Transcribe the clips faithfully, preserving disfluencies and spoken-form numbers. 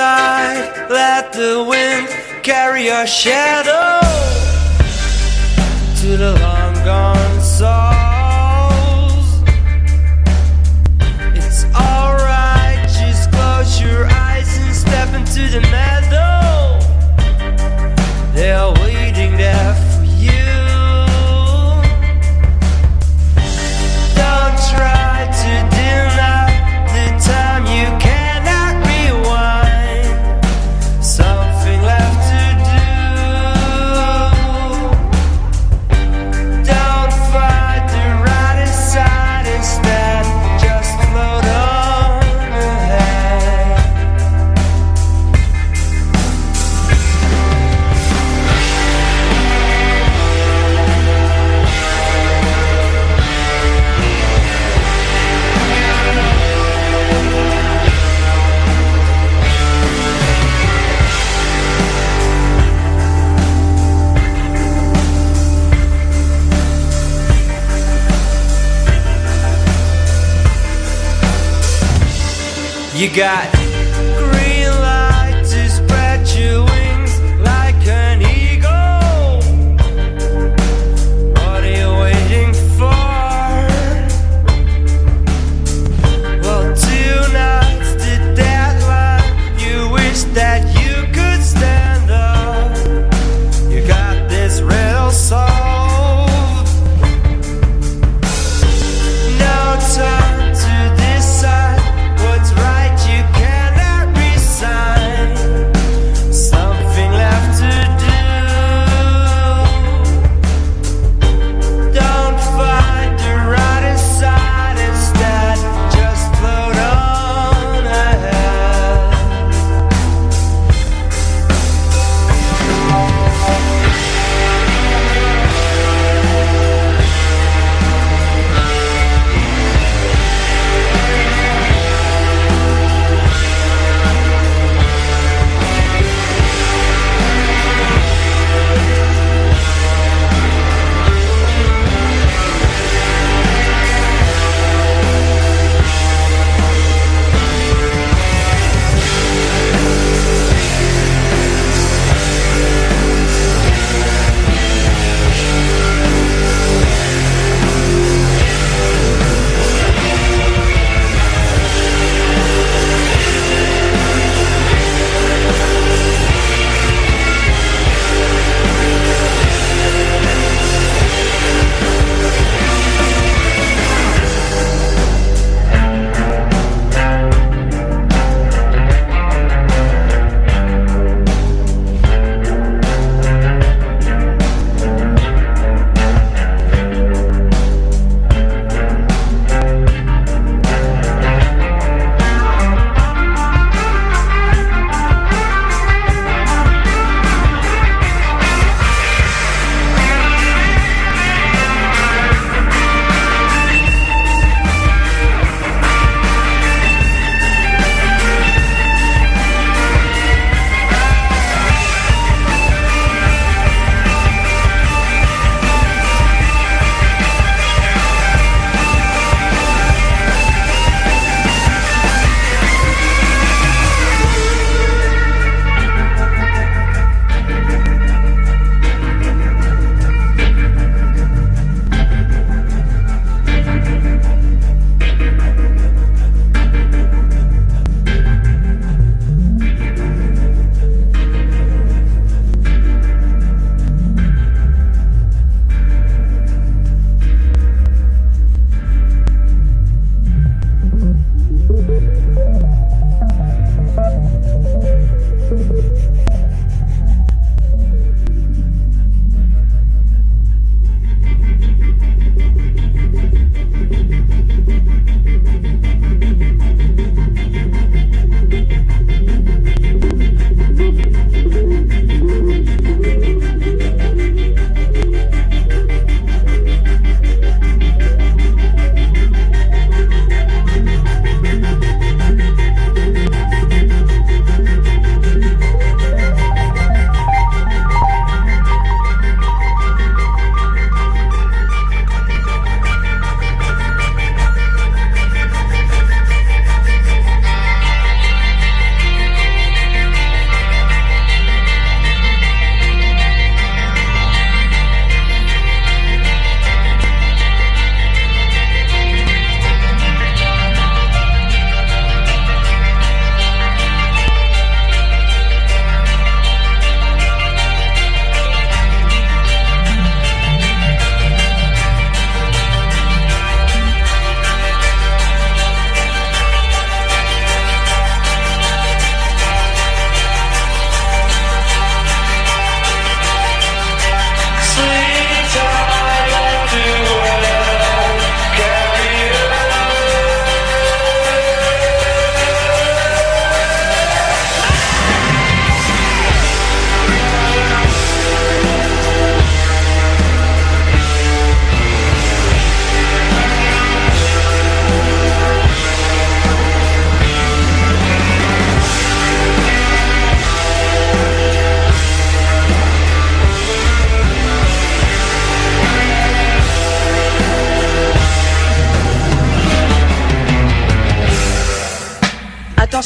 inside, let the wind carry your shadow to the long gone souls. It's alright, just close your eyes and step into the meadow. They're waiting there for you. Don't try to deny the time you cannot rewind. Something left to do. Don't fight the right side, instead just float on ahead. You got green light to spread your wings like an eagle. What are you waiting for? Well, tonight's the deadline. You wish that you could stand up. You got this riddle solved. No time to decide what's right, you can't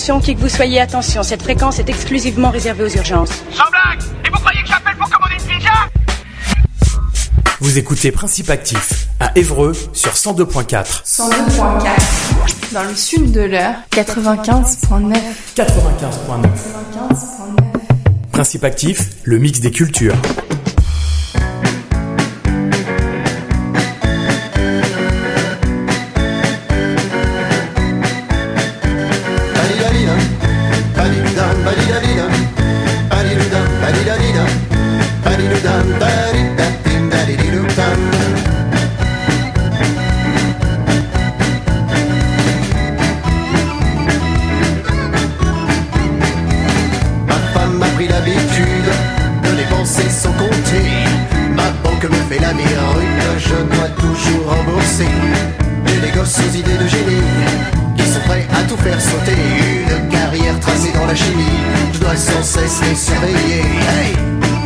Attention, qui que vous soyez, attention, cette fréquence est exclusivement réservée aux urgences. Sans blague! Et vous croyez que j'appelle pour commander une pizza? Vous écoutez Principe Actif à Évreux sur cent deux virgule quatre. cent deux virgule quatre. Dans le sud de l'heure, quatre-vingt-quinze virgule neuf. quatre-vingt-quinze virgule neuf. quatre-vingt-quinze virgule neuf. Principe Actif, le mix des cultures. Ces idées de génie qui sont prêts à tout faire sauter. Une carrière tracée dans la chimie, je dois sans cesse les surveiller. Hey!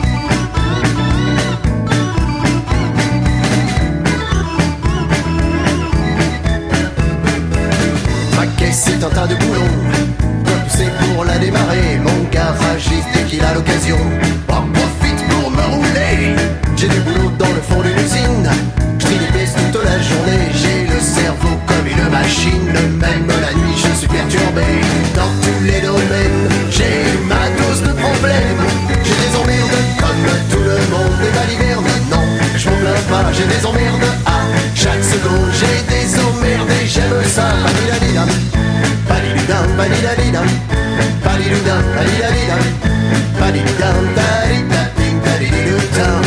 Ma caisse est un tas de boulons, dois pousser pour la démarrer. Mon garagiste dès qu'il a l'occasion en profite pour me rouler. J'ai du boulot dans le fond d'une usine, je trie les pièces toute la journée. J'ai le cerveau comme une machine, même la nuit je suis perturbé. Dans tous les domaines, j'ai ma dose de problèmes. J'ai des emmerdes comme tout le monde. Des balivernes, non, je m'en plains pas. J'ai des emmerdes à chaque seconde. J'ai des emmerdes et j'aime ça. Badidadidam, badididam, badidadidam, badididam, badidadidam, badididam, badidadam, badididam.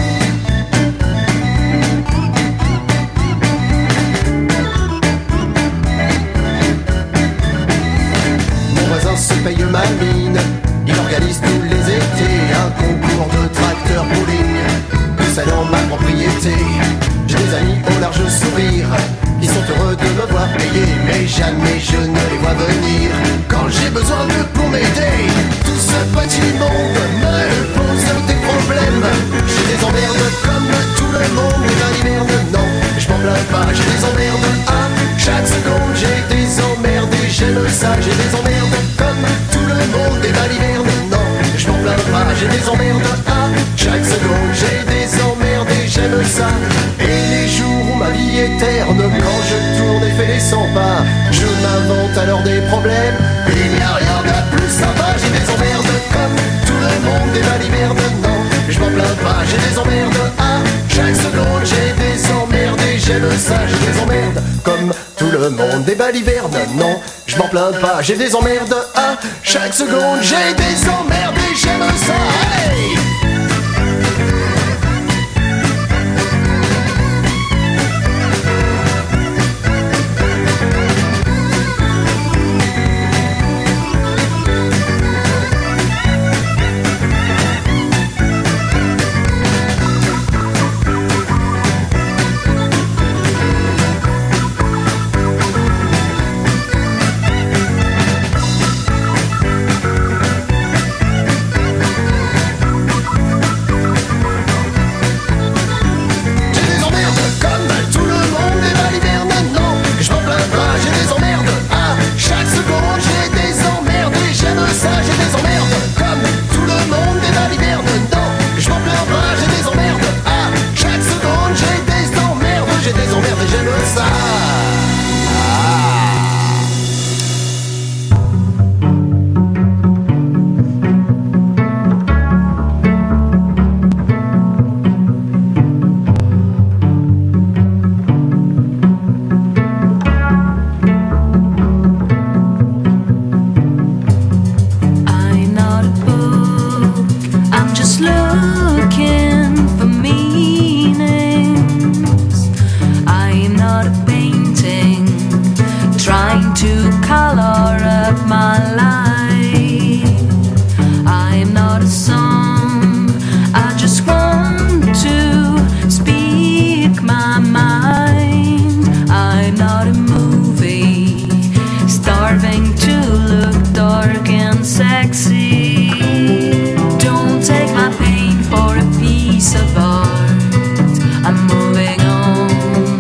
Se paye ma mine, il organise tous les étés un concours de tracteurs bowling, tout ça dans ma propriété. J'ai des amis au large sourire qui sont heureux de me voir payer, mais jamais je ne les vois venir quand j'ai besoin d'eux pour m'aider. Tout ce petit monde me pose des problèmes. J'ai des emmerdes comme tout le monde, mais dans l'hiverne, non, je m'en plains pas. J'ai des emmerdes à chaque seconde, j'ai des emmerdes et j'aime ça. J'ai des emmerdes comme tout le monde, et dans l'hiverne, non, je m'en plains pas. J'ai des emmerdes à chaque seconde, j'ai des emmerdes et j'aime ça. Et les jours où ma vie est terne, quand je tourne et fais les cent pas, je m'invente alors des problèmes. Il n'y a rien de plus sympa. J'ai des emmerdes comme tout le monde, et dans l'hiverne, non, je m'en plains pas. J'ai des emmerdes à chaque seconde, j'ai des emmerdes et j'aime ça. J'ai des emmerdes comme tout le monde, des balivernes, non, je m'en plains pas. J'ai des emmerdes à chaque seconde, j'ai des emmerdes et j'aime ça. Hey!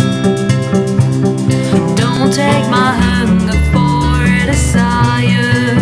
Take my hunger for desire.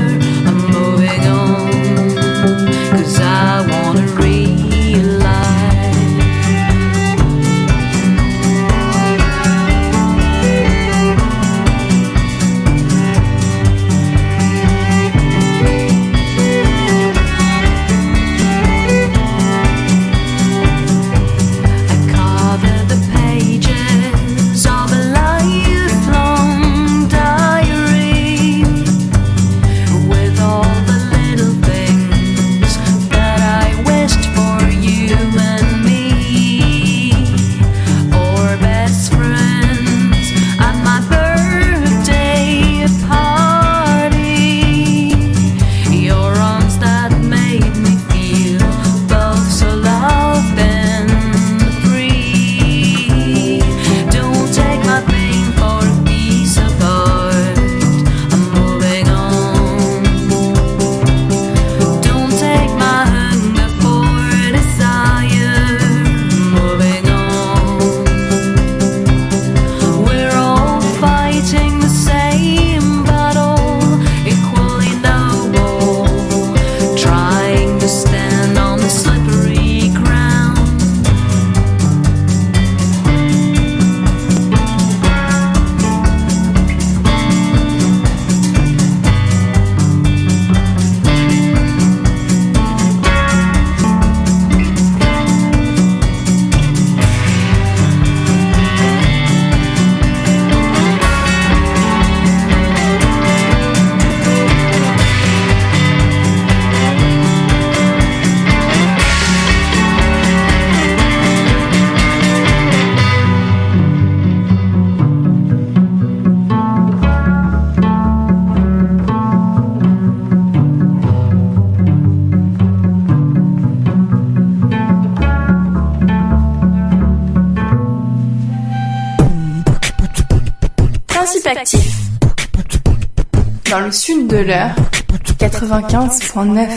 le sud de l'heure, quatre-vingt-quinze point neuf.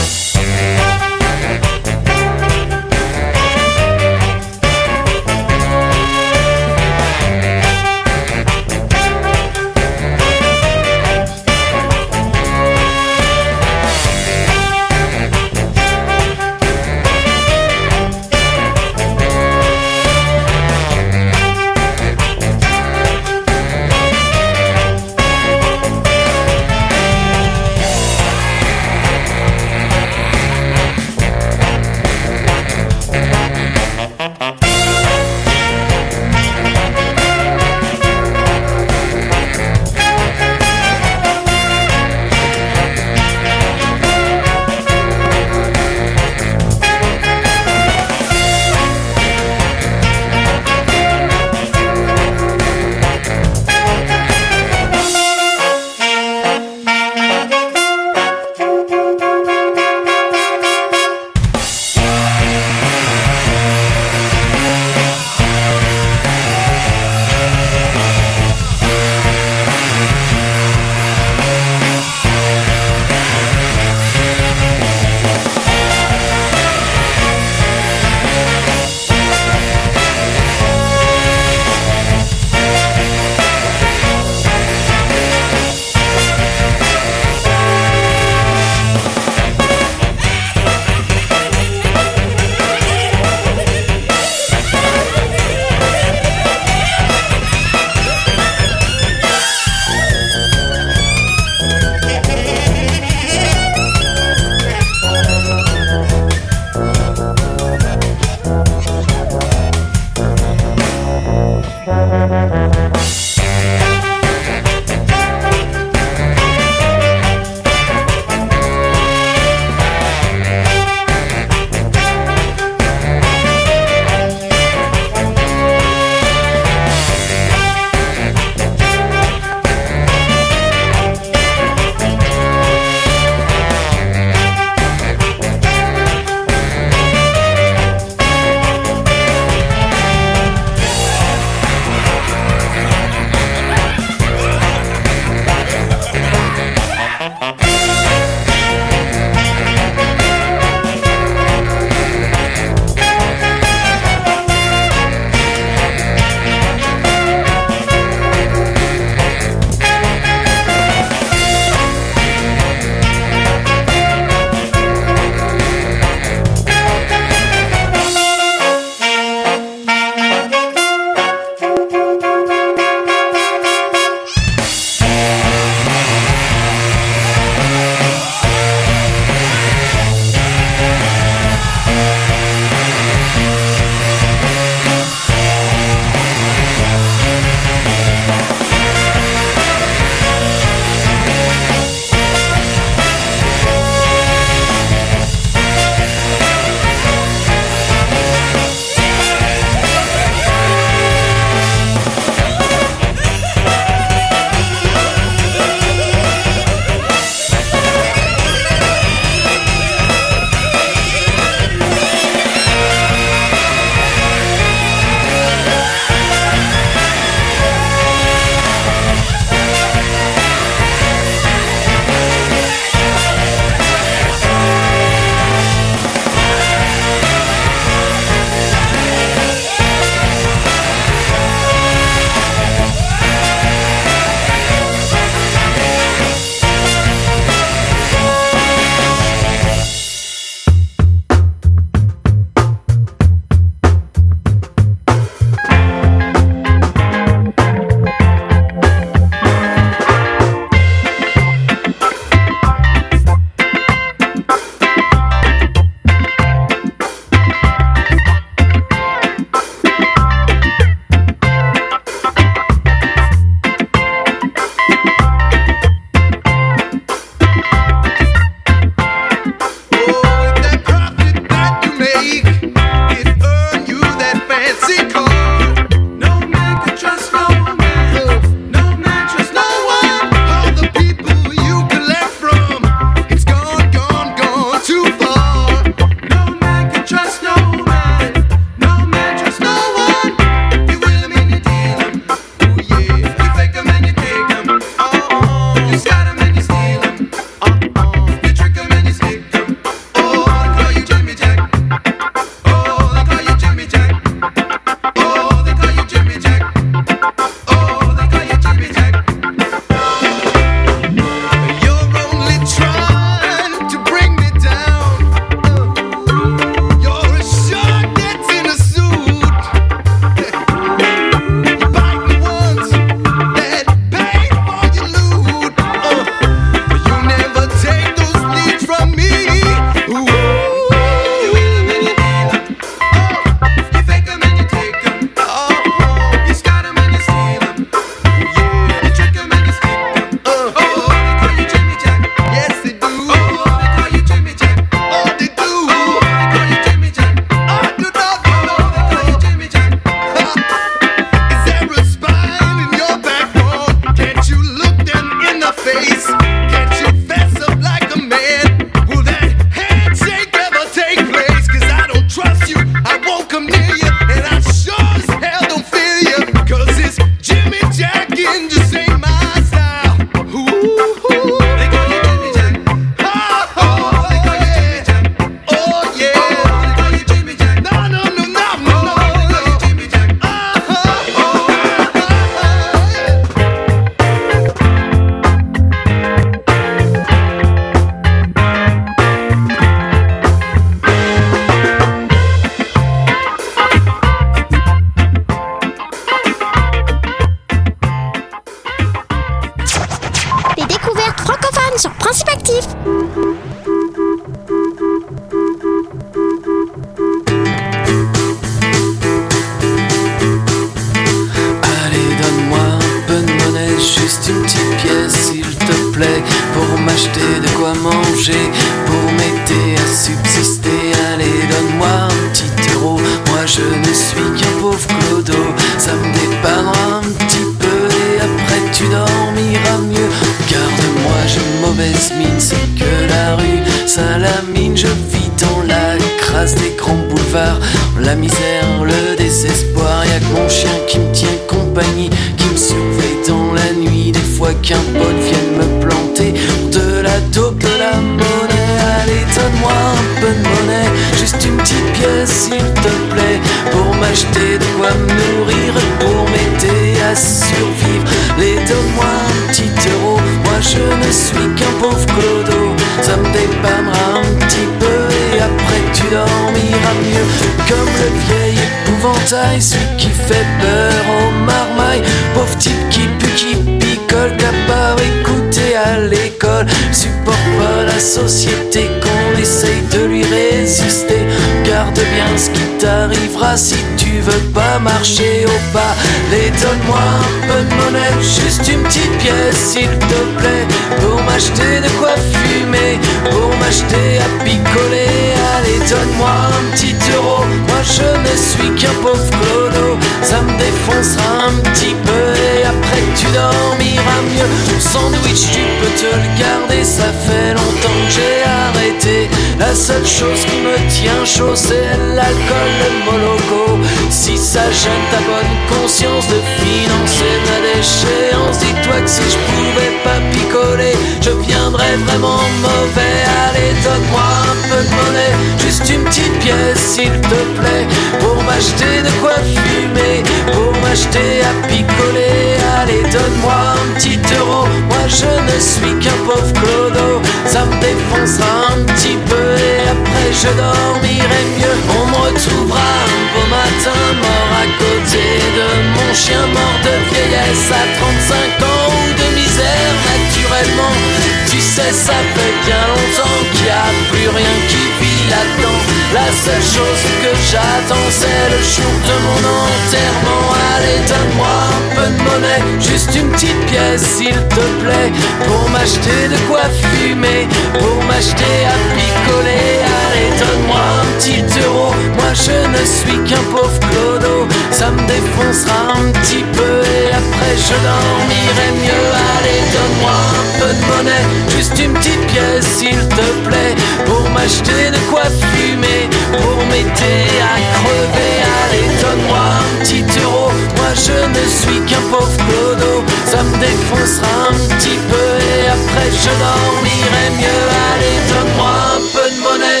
manger, pour m'aider à subsister. Allez, donne-moi un petit euro, moi je ne suis qu'un pauvre clodo. Ça me dépannera un petit peu et après tu dormiras mieux. Garde-moi, j'ai une mauvaise mine, c'est que la rue Salamine. Je vis dans la crasse des grands boulevards, la misère, le désespoir. Y'a que mon chien qui me tient compagnie, qui me surveille dans la nuit. Des fois qu'un pote vienne me planter pour de la dope, de la monnaie. Allez, donne-moi un peu de monnaie, juste une petite pièce s'il te plaît, pour m'acheter de quoi me nourrir et pour m'aider à survivre. Les donne-moi un petit euro, moi je ne suis qu'un pauvre clodo. Ça me dépannera un petit peu et après tu dormiras mieux. Comme le vieil épouvantail, celui qui fait peur aux marmailles. Pauvre type qui pue, qui picole, qu'a pas écouté à l'école. Supporte pas la société, qu'on essaye de lui résister. Garde bien ce qui t'arrivera si tu veux pas marcher au pas. Les donne-moi un peu de monnaie, juste une petite pièce s'il te plaît, pour m'acheter de quoi fumer, pour m'acheter à picoler. Allez, donne-moi un petit euro, moi je ne suis qu'un pauvre clodo. Ça me défoncera un petit peu et après tu dormiras mieux. Ton sandwich tu peux te le garder, ça fait longtemps que j'ai arrêté. La seule chose qui me tient chaud c'est l'alcool, le moloko. Si ça gêne ta bonne conscience de financer ma déchéance, dis-toi que si je pouvais pas picoler, je viendrais vraiment mauvais. Allez, donne-moi un peu de monnaie, juste une petite pièce s'il te plaît, pour m'acheter de quoi fumer, pour m'acheter à picoler. Allez, donne-moi un petit euro, moi je ne suis qu'un pauvre clodo. Ça me défoncera un petit peu et après je dormirai mieux. On me retrouvera un beau matin mort à côté de mon chien, mort de vieillesse à trente-cinq ans ou de misère naturellement. Tu sais, ça fait bien longtemps qu'il n'y a plus rien qui vit là-dedans. La seule chose que j'attends c'est le jour de mon enterrement. Allez, donne-moi un peu de monnaie, juste une petite pièce s'il te plaît, pour m'acheter de quoi fumer, pour m'acheter à picoler. Allez, donne-moi un petit euro, moi je ne suis qu'un pauvre clodo. Ça me défoncera un petit peu et après je dormirai mieux. Allez, donne-moi un peu de monnaie, juste une petite pièce s'il te plaît, pour m'acheter de quoi fumer, pour m'aider à crever. Allez, donne-moi un petit euro, moi je ne suis qu'un pauvre clodo. Ça me défoncera un petit peu et après je dormirai mieux. Allez, donne-moi un peu de monnaie.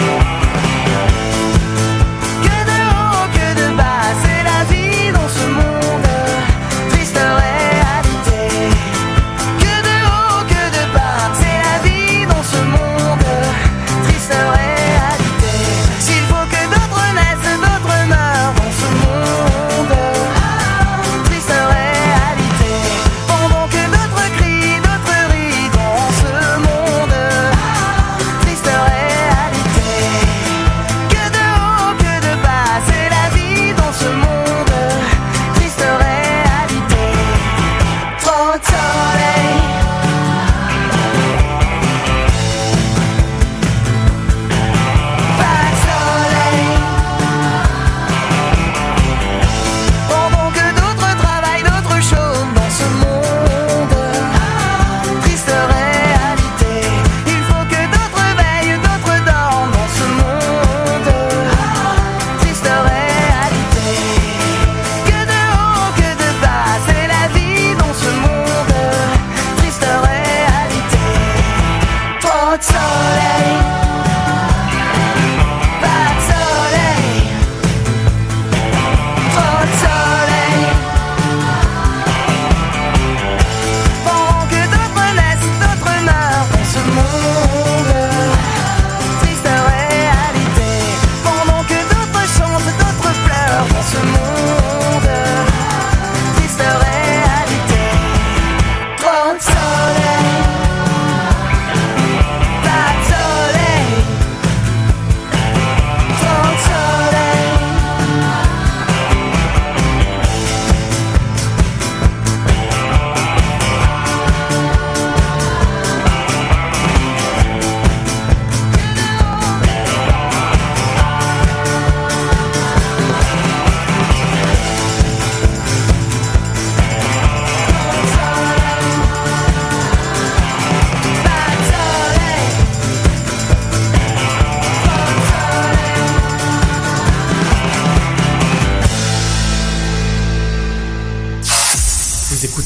Que de haut, que de bas, c'est la vie dans ce monde.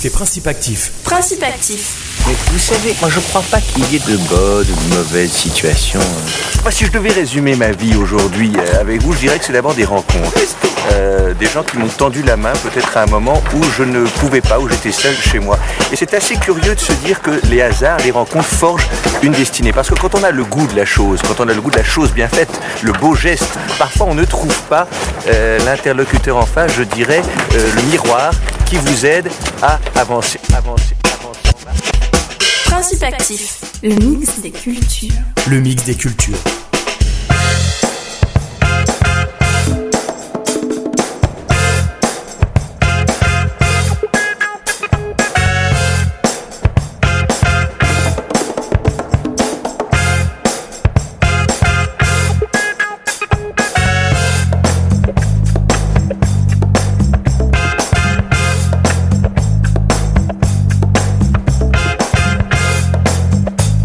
écoutez Principe Actif. Principe Actif. Mais vous savez, moi je crois pas qu'il y ait de bonnes ou de mauvaises situations. Moi, si je devais résumer ma vie aujourd'hui euh, avec vous, je dirais que c'est d'abord des rencontres. Euh, des gens qui m'ont tendu la main peut-être à un moment où je ne pouvais pas, où j'étais seul chez moi. Et c'est assez curieux de se dire que les hasards, les rencontres forgent une destinée. Parce que quand on a le goût de la chose, quand on a le goût de la chose bien faite, le beau geste, parfois on ne trouve pas euh, l'interlocuteur en face, je dirais, euh, le miroir qui vous aide à avancer, avancer, avancer. Principe Actif, le mix des cultures. Le mix des cultures.